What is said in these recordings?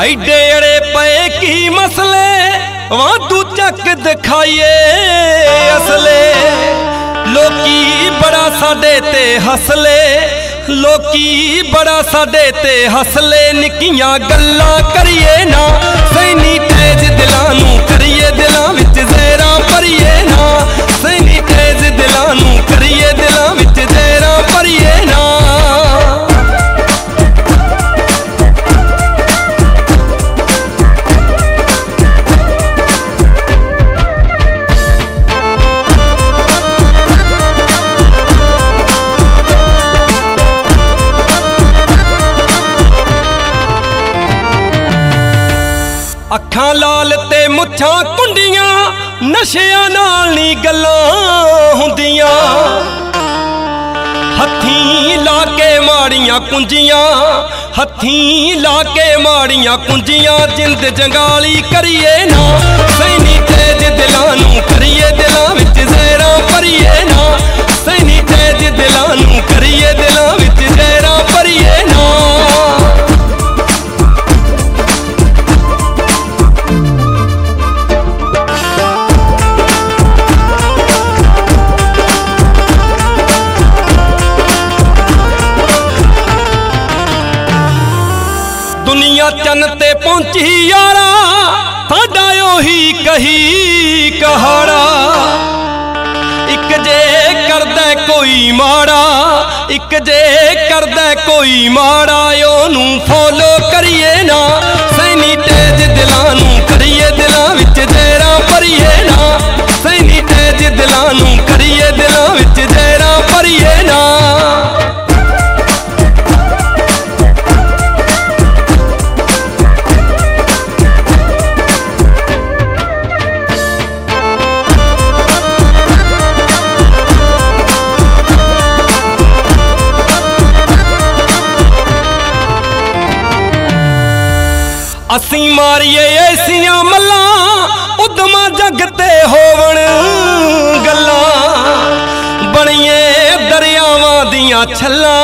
ਐਡੇ अड़े पे की मसले वाधू चक दिखाइए असले लोकी बड़ा साडे ते हसले लोकी बड़ा साडे ते हसले निक्कियां गल्लां करिए ना सैनी तेज दिलां नूं करिए दिलां विच ज़हरां भरिए ना सैनी तेज दिलां नूं करिए दिलां विच ज़हरां भरिए ना। अखां लाल ते मुछां कुंडियां नशियां नाल नी गल्लां हुंदियां हत्थीं ला के माड़ियां कुंजियां हत्थीं ला के माड़ियां कुंजियां जिंद जंगाली करिए ना सैनी तेज दिलां नूं करिए दिलां विच ज़हरां भरिए ना सैनी तेज दिलां नूं करिए दिलां विच ज़हरां भरिए ना। दुनिया चन ते पहुंची यारा साडा ओही कही कहाड़ा एक जे करदा कोई माड़ा एक जे करदा कोई माड़ा ओनू फॉलो करिए ना सैनी तेज दिलां नूं करिए दिलां विच ज़हरां भरिए ना सैनी तेज दिलां नूं करिए दिलां विच ज़हरां भरिए ना। असी मारिए ऐसियां मल्लां उदमा जग ते होवण गल्लां बणिए दरियावां दियां छल्लां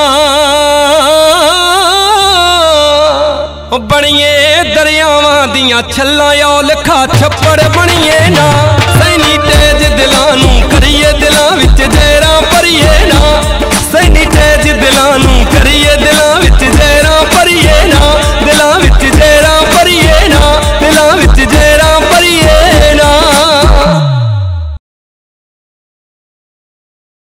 बणिए दरियावां दियां छल्लां औलखा छप्पड़ बणिए ना सैनी ते